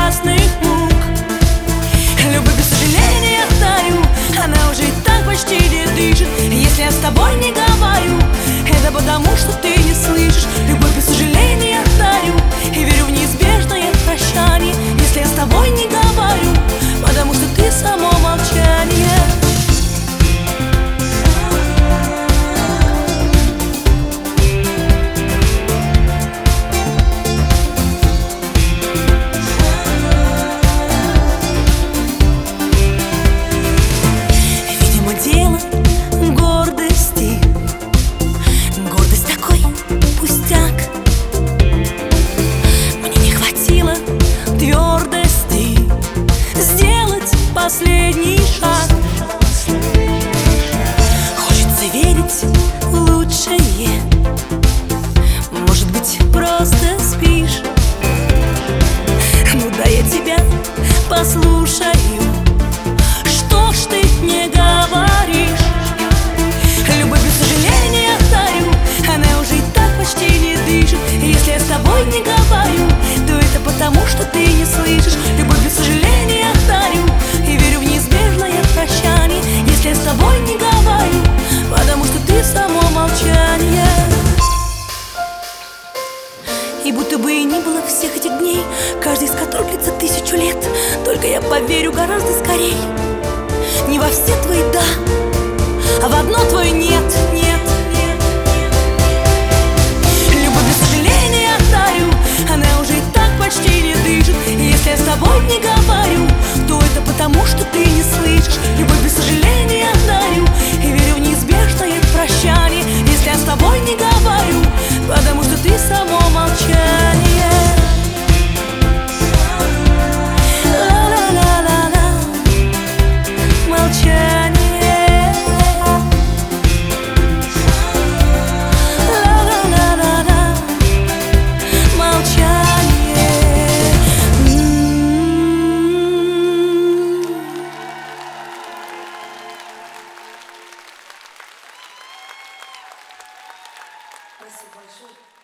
напрасных мук. Любовь без сожаления дарю, она уже и так почти не дышит. Если я с тобой не говорю, это потому, что ты не слышишь. Любовь без сожаления дарю и верю в неизбежное прощание. Если я с тобой не говорю, потому что ты само молчание. Дело гордости, гордость такой пустяк. Мне не хватило твердости сделать последний шаг. Хочется верить в лучшее, может быть, просто спишь. Ну да, я тебя послушаю. Что ж ты не говоришь? Любовь без сожаления дарю, она уже и так почти не дышит. Если я с тобой не говорю, то это потому, что ты не слышишь. Любовь без сожаления дарю и верю в неизбежное прощание. Если я с тобой не говорю, потому что ты само молчание. И будто бы и не было всех этих дней, каждый из которых длится 1000 лет, только я поверю гораздо скорей. Не во все твои «да», а в одно твое «нет». Любовь без сожаления дарю, она уже и так почти не дышит. Если я с тобой не говорю, то это потому, что ты не слышишь. Любовь без сожаления дарю и верю в неизбежное прощание. Если я с тобой не говорю, потому что ты само молчание. Молчание. Ла-ла-ла-ла-ла. Молчание. Спасибо большое.